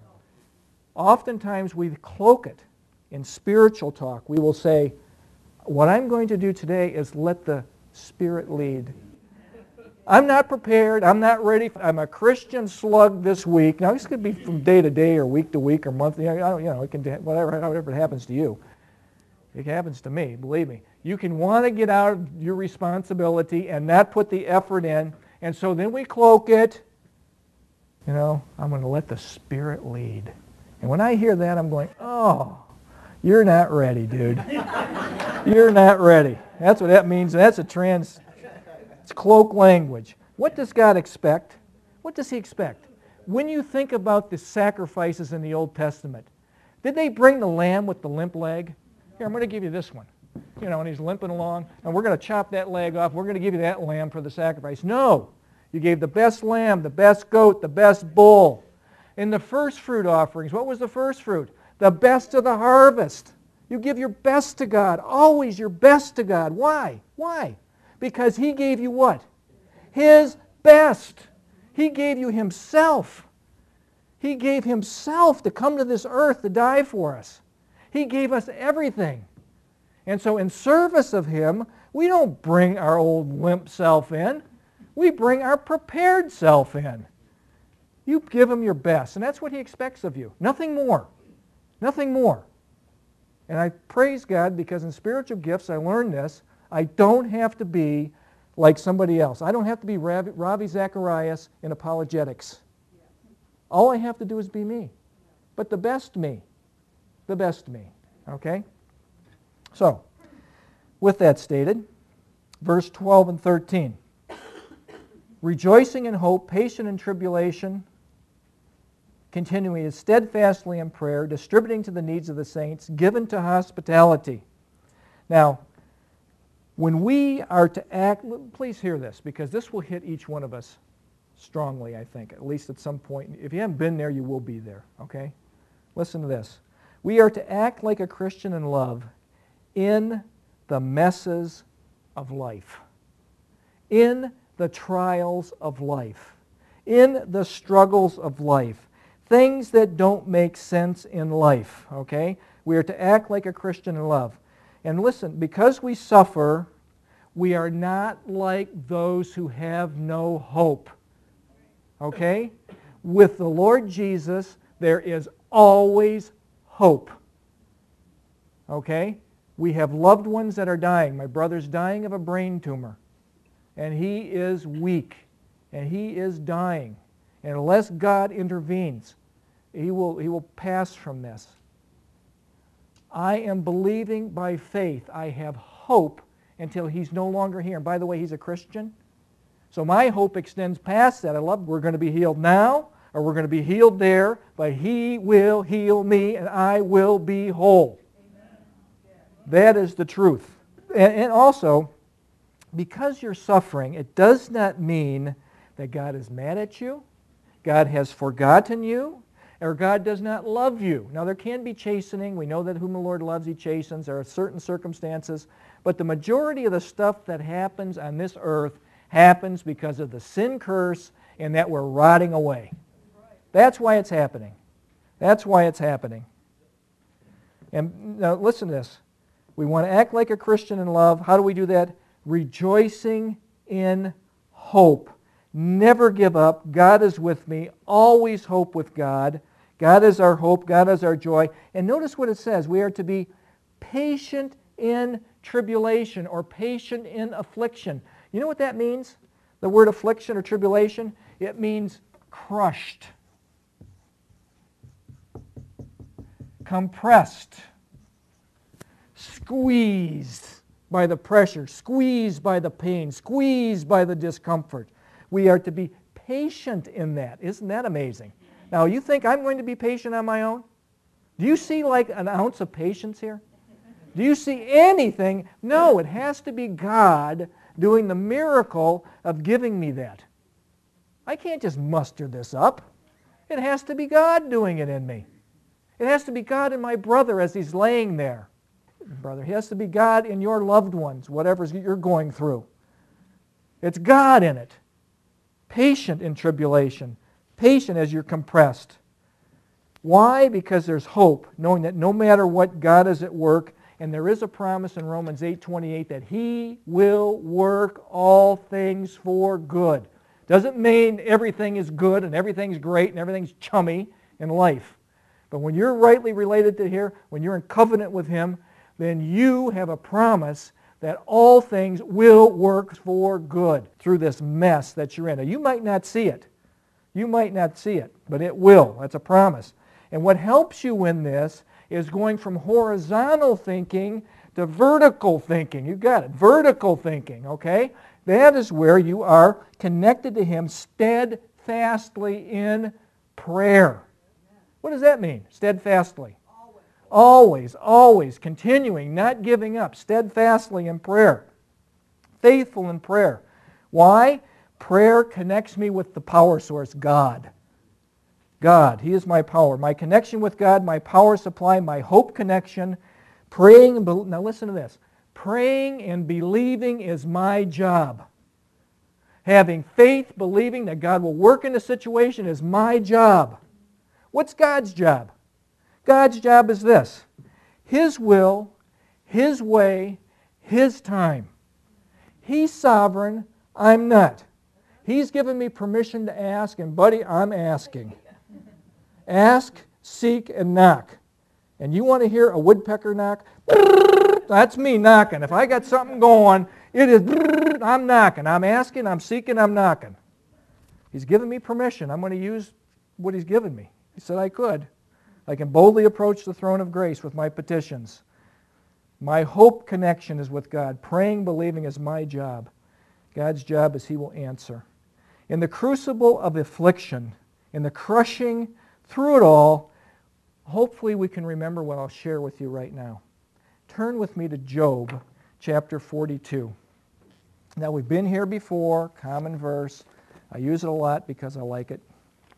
Oftentimes we cloak it in spiritual talk. We will say, what I'm going to do today is let the Spirit lead. I'm not prepared. I'm not ready. I'm a Christian slug this week. Now, this could be from day to day or week to week or month. You know, you know it can whatever, however it happens to you. It happens to me, believe me. You can want to get out of your responsibility and not put the effort in, and so then we cloak it. You know, I'm going to let the Spirit lead. And when I hear that, I'm going, oh, you're not ready, dude. You're not ready. That's what that means. That's a trans, it's cloak language. What does God expect? What does He expect? When you think about the sacrifices in the Old Testament, did they bring the lamb with the limp leg? Here, I'm going to give you this one. You know, and he's limping along, and we're going to chop that leg off. We're going to give you that lamb for the sacrifice. No. You gave the best lamb, the best goat, the best bull. In the first fruit offerings, what was the first fruit? The best of the harvest. You give your best to God, always your best to God. Why? Why? Because He gave you what? His best. He gave you Himself. He gave Himself to come to this earth to die for us. He gave us everything. And so in service of Him, we don't bring our old limp self in. We bring our prepared self in. You give Him your best, and that's what He expects of you. Nothing more. Nothing more. And I praise God because in spiritual gifts I learned this. I don't have to be like somebody else. I don't have to be Ravi, Ravi Zacharias in apologetics. All I have to do is be me. But the best me. The best me. Okay? So, with that stated, verse twelve and thirteen. Rejoicing in hope, patient in tribulation, continuing steadfastly in prayer, distributing to the needs of the saints, given to hospitality. Now, when we are to act, please hear this, because this will hit each one of us strongly, I think, at least at some point. If you haven't been there, you will be there, okay? Listen to this. We are to act like a Christian in love in the messes of life, in the trials of life, in the struggles of life, things that don't make sense in life, okay? We are to act like a Christian in love. And listen, because we suffer, we are not like those who have no hope. Okay? With the Lord Jesus, there is always hope. Okay? We have loved ones that are dying. My brother's dying of a brain tumor. And he is weak. And he is dying. And unless God intervenes, he will, he will pass from this. I am believing by faith. I have hope until he's no longer here. And by the way, he's a Christian. So my hope extends past that. I love, we're going to be healed now, or we're going to be healed there, but he will heal me and I will be whole. Amen. That is the truth. And, and also, because you're suffering, it does not mean that God is mad at you, God has forgotten you, or God does not love you. Now there can be chastening. We know that whom the Lord loves, he chastens. There are certain circumstances. But the majority of the stuff that happens on this earth happens because of the sin curse and that we're rotting away. That's why it's happening. That's why it's happening. And now listen to this. We want to act like a Christian in love. How do we do that? Rejoicing in hope. Never give up. God is with me. Always hope with God. God is our hope. God is our joy. And notice what it says. We are to be patient in tribulation or patient in affliction. You know what that means? The word affliction or tribulation? It means crushed, compressed, squeezed by the pressure, squeezed by the pain, squeezed by the discomfort. We are to be patient in that. Isn't that amazing? Now, you think I'm going to be patient on my own? Do you see like an ounce of patience here? Do you see anything? No, it has to be God doing the miracle of giving me that. I can't just muster this up. It has to be God doing it in me. It has to be God in my brother as he's laying there. Brother, it has to be God in your loved ones, whatever you're going through. It's God in it. Patient in tribulation. Patient as you're compressed. Why? Because there's hope, knowing that no matter what, God is at work, and there is a promise in Romans eight twenty-eight that he will work all things for good. Doesn't mean everything is good and everything's great and everything's chummy in life. But when you're rightly related to here, when you're in covenant with him, then you have a promise that all things will work for good through this mess that you're in. Now, you might not see it. You might not see it, but it will. That's a promise. And what helps you in this is going from horizontal thinking to vertical thinking. You got it. Vertical thinking, okay? That is where you are connected to him steadfastly in prayer. What does that mean, steadfastly? Always, always, continuing, not giving up, steadfastly in prayer. Faithful in prayer. Why? Prayer connects me with the power source, God. God, he is my power. My connection with God, my power supply, my hope connection. Praying, and be- now listen to this. Praying and believing is my job. Having faith, believing that God will work in a situation is my job. What's God's job? God's job is this. His will, his way, his time. He's sovereign, I'm not. He's given me permission to ask, and buddy, I'm asking. Ask, seek, and knock. And you want to hear a woodpecker knock? That's me knocking. If I got something going, it is, I'm knocking. I'm asking, I'm seeking, I'm knocking. He's given me permission. I'm going to use what he's given me. He said I could. I can boldly approach the throne of grace with my petitions. My hope connection is with God. Praying, believing is my job. God's job is he will answer. In the crucible of affliction, in the crushing through it all, hopefully we can remember what I'll share with you right now. Turn with me to Job chapter forty-two. Now we've been here before, common verse. I use it a lot because I like it.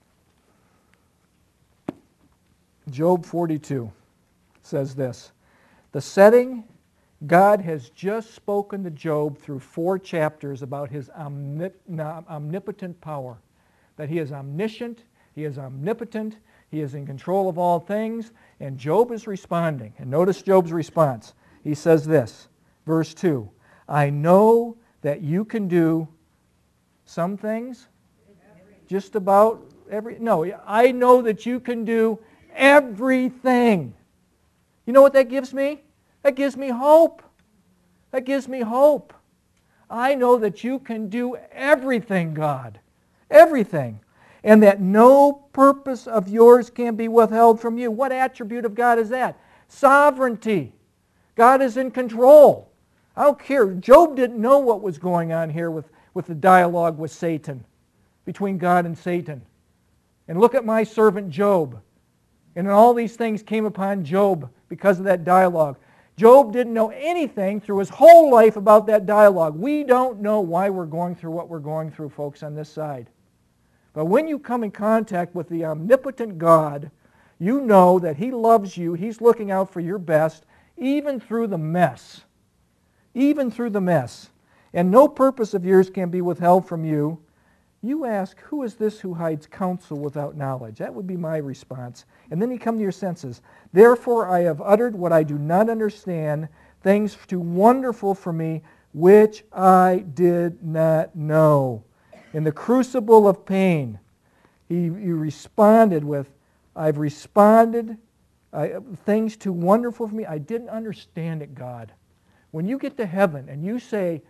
Job forty-two says this. The setting, God has just spoken to Job through four chapters about his omnip- omnipotent power. That he is omniscient, he is omnipotent, he is in control of all things, and Job is responding. And notice Job's response. He says this, verse two, I know that you can do some things, just about every, no, I know that you can do everything. You know what that gives me? That gives me hope. That gives me hope. I know that you can do everything, God. Everything. And that no purpose of yours can be withheld from you. What attribute of God is that? Sovereignty. God is in control. I don't care. Job didn't know what was going on here with, with the dialogue with Satan, between God and Satan. And look at my servant Job. And all these things came upon Job because of that dialogue. Job didn't know anything through his whole life about that dialogue. We don't know why we're going through what we're going through, folks, on this side. But when you come in contact with the omnipotent God, you know that He loves you. He's looking out for your best, even through the mess. Even through the mess. And no purpose of yours can be withheld from you. You ask, who is this who hides counsel without knowledge? That would be my response. And then you come to your senses. Therefore I have uttered what I do not understand, things too wonderful for me, which I did not know. In the crucible of pain, he, he responded with, I've responded, I, things too wonderful for me. I didn't understand it, God. When you get to heaven and you say,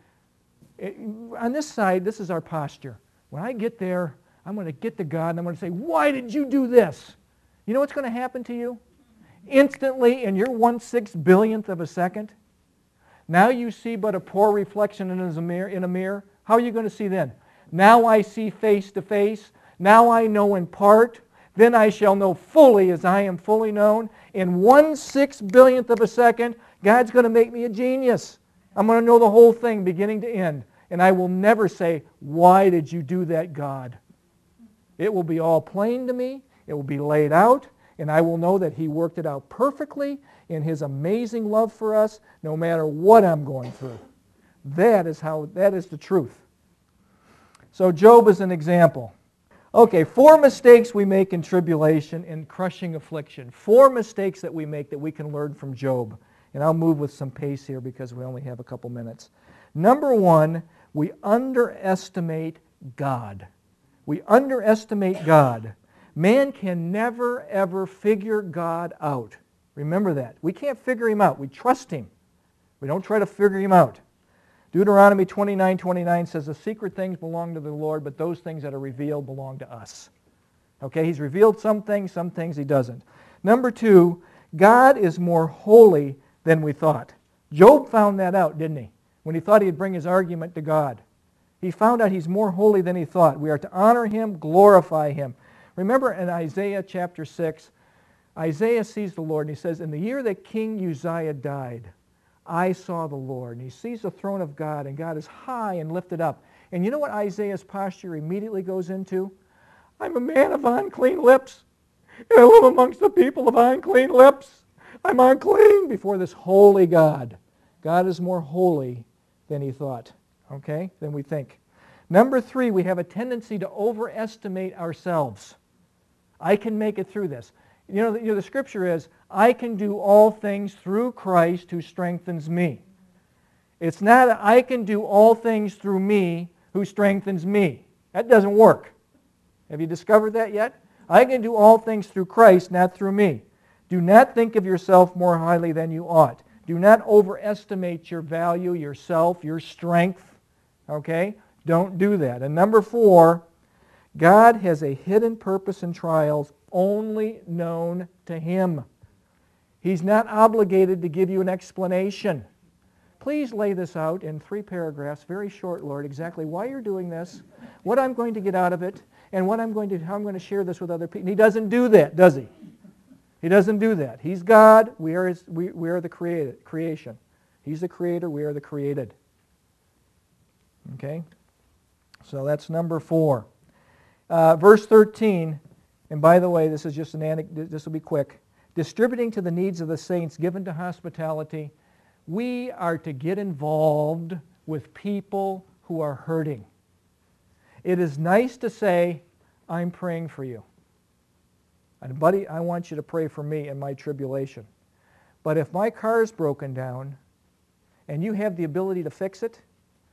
on this side, this is our posture. When I get there, I'm going to get to God and I'm going to say, why did you do this? You know what's going to happen to you? Instantly, in your one-sixth billionth of a second, now you see but a poor reflection in a mirror. In a mirror. How are you going to see then? Now I see face to face. Now I know in part. Then I shall know fully as I am fully known. In one-sixth billionth of a second, God's going to make me a genius. I'm going to know the whole thing beginning to end. And I will never say, why did you do that, God? It will be all plain to me. It will be laid out. And I will know that He worked it out perfectly in His amazing love for us, no matter what I'm going through. That is how, that is the truth. So Job is an example. Okay, four mistakes we make in tribulation and crushing affliction. Four mistakes that we make that we can learn from Job. And I'll move with some pace here because we only have a couple minutes. Number one, we underestimate God. We underestimate God. Man can never, ever figure God out. Remember that. We can't figure Him out. We trust Him. We don't try to figure Him out. Deuteronomy twenty-nine twenty-nine says, the secret things belong to the Lord, but those things that are revealed belong to us. Okay, He's revealed some things, some things He doesn't. Number two, God is more holy than we thought. Job found that out, didn't he? When he thought he'd bring his argument to God. He found out He's more holy than he thought. We are to honor Him, glorify Him. Remember in Isaiah chapter six, Isaiah sees the Lord and he says, in the year that King Uzziah died, I saw the Lord. And he sees the throne of God, and God is high and lifted up. And you know what Isaiah's posture immediately goes into? I'm a man of unclean lips, and I live amongst the people of unclean lips. I'm unclean before this holy God. God is more holy than he thought, okay, than we think. Number three, we have a tendency to overestimate ourselves. I can make it through this. You know, the, you know, the scripture is, I can do all things through Christ who strengthens me. It's not, I can do all things through me who strengthens me. That doesn't work. Have you discovered that yet? I can do all things through Christ, not through me. Do not think of yourself more highly than you ought. Do not overestimate your value, yourself, your strength. Okay? Don't do that. And number four, God has a hidden purpose in trials only known to Him. He's not obligated to give you an explanation. Please lay this out in three paragraphs, very short, Lord, exactly why you're doing this, what I'm going to get out of it, and what I'm going to, how I'm going to share this with other people. He doesn't do that, does He? He doesn't do that. He's God. We are, his, we, we are the created, creation. He's the creator. We are the created. Okay? So that's number four. Uh, verse thirteen, and by the way, this is just an anecdote. This will be quick. Distributing to the needs of the saints, given to hospitality. We are to get involved with people who are hurting. It is nice to say, I'm praying for you. And buddy, I want you to pray for me in my tribulation. But if my car's broken down and you have the ability to fix it,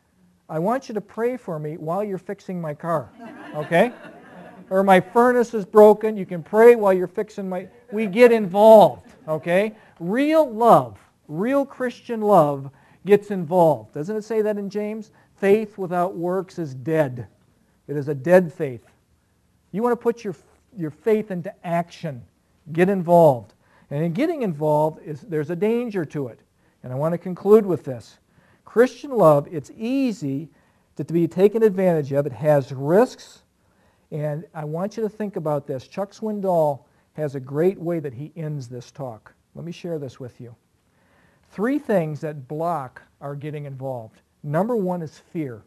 I want you to pray for me while you're fixing my car, okay? Or my furnace is broken, you can pray while you're fixing my... We get involved, okay? Real love, real Christian love gets involved. Doesn't it say that in James? Faith without works is dead. It is a dead faith. You want to put your, your faith into action. Get involved. And in getting involved, is there's a danger to it. And I want to conclude with this. Christian love, it's easy to, to be taken advantage of. It has risks. And I want you to think about this. Chuck Swindoll has a great way that he ends this talk. Let me share this with you. Three things that block our getting involved. Number one is fear.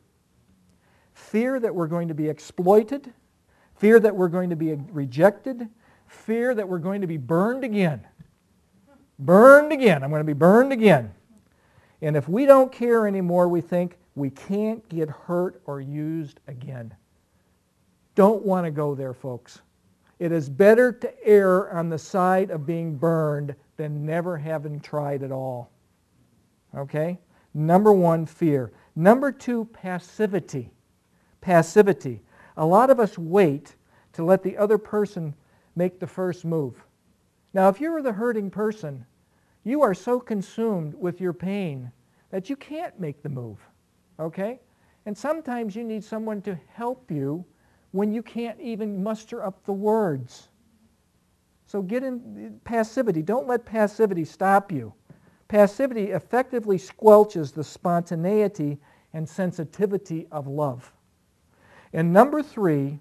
Fear that we're going to be exploited. Fear that we're going to be rejected. Fear that we're going to be burned again. Burned again. I'm going to be burned again. And if we don't care anymore, we think we can't get hurt or used again. Don't want to go there, folks. It is better to err on the side of being burned than never having tried at all. Okay? Number one, fear. Number two, passivity. Passivity. A lot of us wait to let the other person make the first move. Now, if you're the hurting person, you are so consumed with your pain that you can't make the move. Okay? And sometimes you need someone to help you when you can't even muster up the words. So get in passivity. Don't let passivity stop you. Passivity effectively squelches the spontaneity and sensitivity of love. And number three,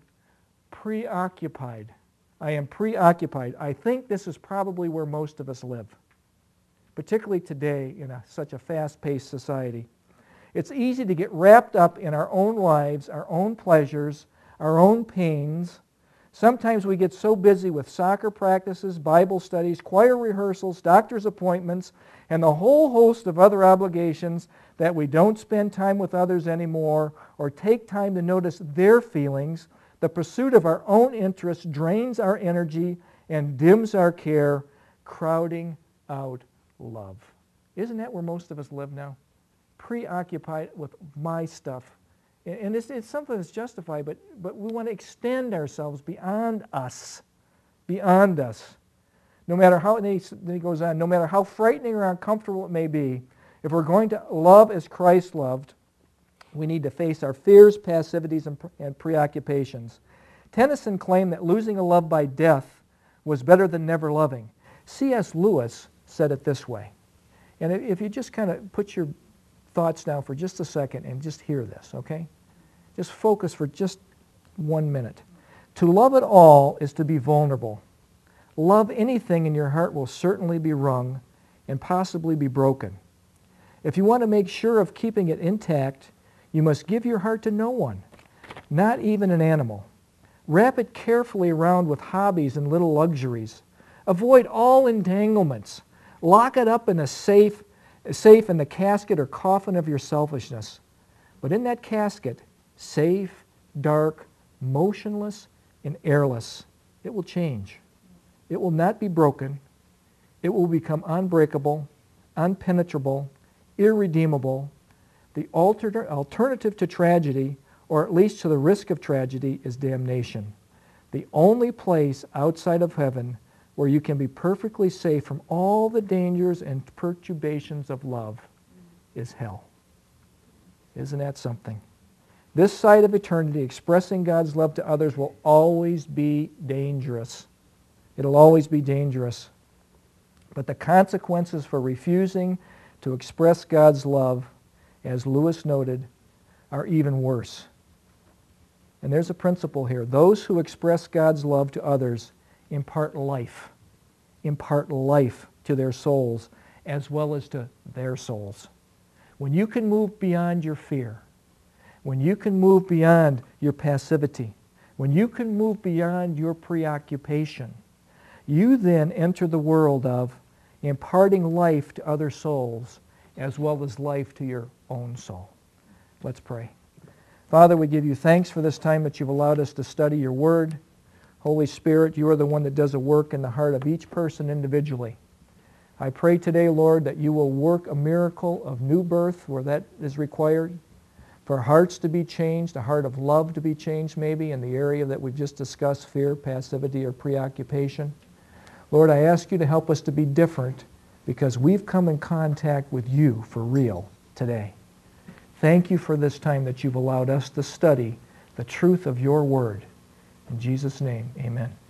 preoccupied. I am preoccupied. I think this is probably where most of us live, particularly today in a, such a fast-paced society. It's easy to get wrapped up in our own lives, our own pleasures, our own pains. Sometimes we get so busy with soccer practices, Bible studies, choir rehearsals, doctor's appointments, and the whole host of other obligations that we don't spend time with others anymore or take time to notice their feelings. The pursuit of our own interests drains our energy and dims our care, crowding out love. Isn't that where most of us live now? Preoccupied with my stuff. And it's, it's something that's justified, but, but we want to extend ourselves beyond us. Beyond us. No matter how, and he, then he goes on, no matter how frightening or uncomfortable it may be, if we're going to love as Christ loved, we need to face our fears, passivities, and, and preoccupations. Tennyson claimed that losing a love by death was better than never loving. C S Lewis said it this way. And if you just kind of put your thoughts down for just a second and just hear this, okay? Just focus for just one minute. To love at all is to be vulnerable. Love anything in your heart will certainly be wrung and possibly be broken. If you want to make sure of keeping it intact, you must give your heart to no one, not even an animal. Wrap it carefully around with hobbies and little luxuries. Avoid all entanglements. Lock it up in a safe, safe in the casket or coffin of your selfishness. But in that casket, safe, dark, motionless, and airless, it will change. It will not be broken. It will become unbreakable, unpenetrable, irredeemable. The alter- alternative to tragedy, or at least to the risk of tragedy, is damnation. The only place outside of heaven where you can be perfectly safe from all the dangers and perturbations of love is hell. Isn't that something? This side of eternity, expressing God's love to others, will always be dangerous. It'll always be dangerous. But the consequences for refusing to express God's love, as Lewis noted, are even worse. And there's a principle here. Those who express God's love to others impart life, impart life to their souls as well as to their souls. When you can move beyond your fear, when you can move beyond your passivity, when you can move beyond your preoccupation, you then enter the world of imparting life to other souls as well as life to your own soul. Let's pray. Father, we give you thanks for this time that you've allowed us to study your word. Holy Spirit, you are the one that does a work in the heart of each person individually. I pray today, Lord, that you will work a miracle of new birth where that is required, for hearts to be changed, a heart of love to be changed maybe in the area that we've just discussed, fear, passivity, or preoccupation. Lord, I ask you to help us to be different because we've come in contact with you for real today. Thank you for this time that you've allowed us to study the truth of your word. In Jesus' name, amen.